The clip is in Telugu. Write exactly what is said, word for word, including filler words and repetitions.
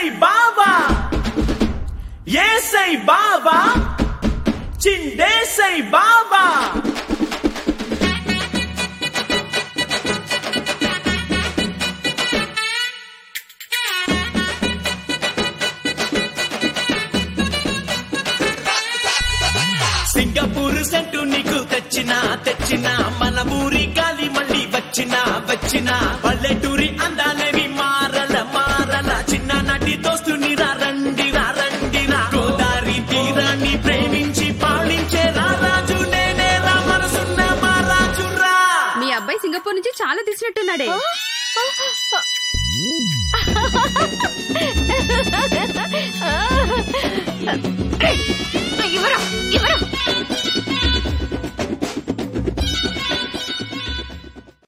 ఏసై బావా ఏసై బావా చిందేసై బావా సింగపూర్ సెంటు నీకు తెచ్చినా తెచ్చినా మన ఊరి గాలి మళ్ళీ వచ్చినా వచ్చినా పల్లెటూరి అందాలేవి మారల మారల చిన్న నటి దోస్తుని రా రండి రా రండి రా గోదారి తీరాన్ని ప్రేమించి పాలించే రారాజు నేనే రా మనసున్న మా రాజు రా. మీ అబ్బాయి సింగపూర్ నుంచి చాలా తీసినట్టున్నాడే. ఇవ్వరా ఇవ్వరా